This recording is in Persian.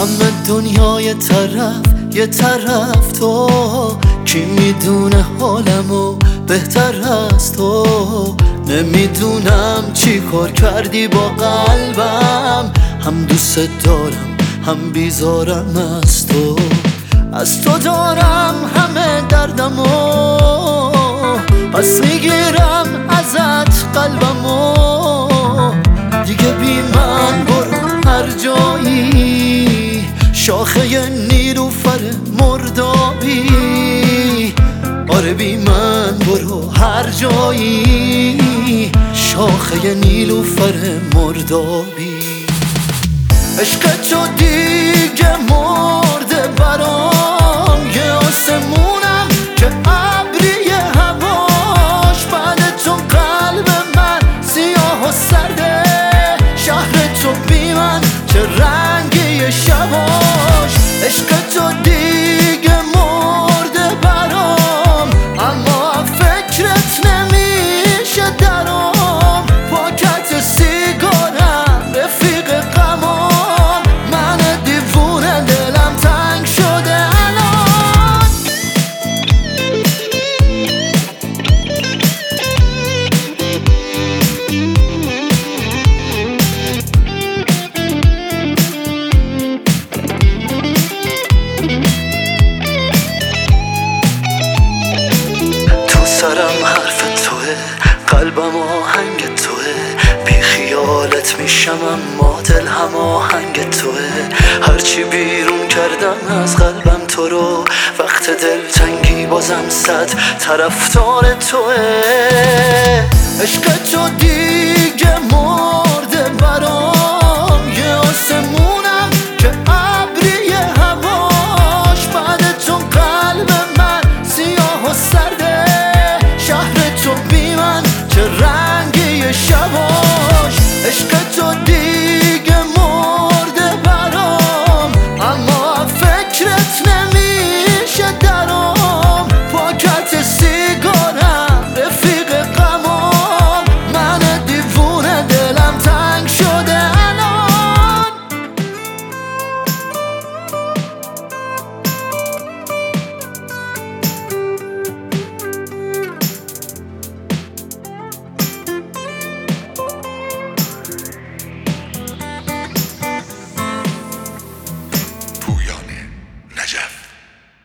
همه دنیا یه طرف تو، کی میدونه حالمو بهتر از تو. نمیدونم چی کار کردی با قلبم، هم دوست دارم هم بیزارم از تو دارم همه دردمو، پس میگیرم ازت قلبمو. دیگه بی من برو هر جایی، شاخه نیلوفر مردابی. آره بی من برو هر جایی، شاخه نیلوفر مردابی. عشق تو دیگه مرده برام، یه آسمونم که ابری هواش. بعد تو قلب من سیاه و سرده، شهر تو بی من چه رنگی شباش. عشق تو دیگه مرده برام، اما فکرت نمیشه درام. پاکت سیگارم رفیق غمام، من دیوونه دلم تنگ شده الان. تو سرم حرف توه، قلبم آهنگ توه. بی خیالت میشم اما دل هم آهنگ توه. هرچی بیرون کردم از قلبم تو رو، وقت دلتنگی بازم صد طرفدار توه. عشق تو دیگه